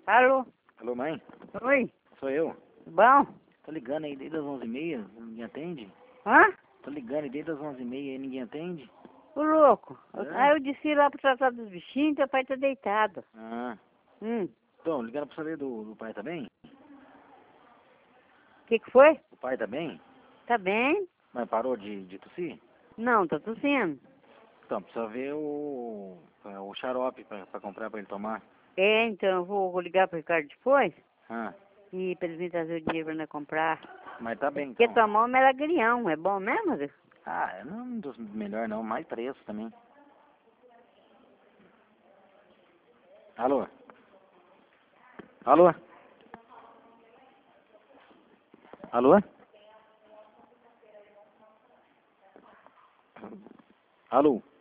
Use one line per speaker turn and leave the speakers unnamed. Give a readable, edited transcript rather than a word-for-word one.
Alô?
Alô, mãe?
Oi?
Sou eu.
Bom?
Tô ligando aí desde as 11h30, ninguém atende?
Hã?
Tô ligando aí desde as 11h30 e ninguém atende?
O louco.
É?
Eu desci lá pro tratar dos bichinhos, teu pai tá deitado.
Ah.
O
Então, ligando pra saber do pai, tá bem?
que foi?
O pai tá bem?
Tá bem?
Mas parou de tossir?
Não, tá tossindo.
Então, precisa ver o xarope pra comprar pra ele tomar.
É, então eu vou ligar pro Ricardo depois
Ah.
e pra ele vir trazer o dinheiro pra nós comprar.
Mas tá bem,
Porque
então.
tua mão é melagrião, é bom mesmo? Zé?
Ah, é não dos melhor não, mais preço também. Alô? Alô? Alô? Alô?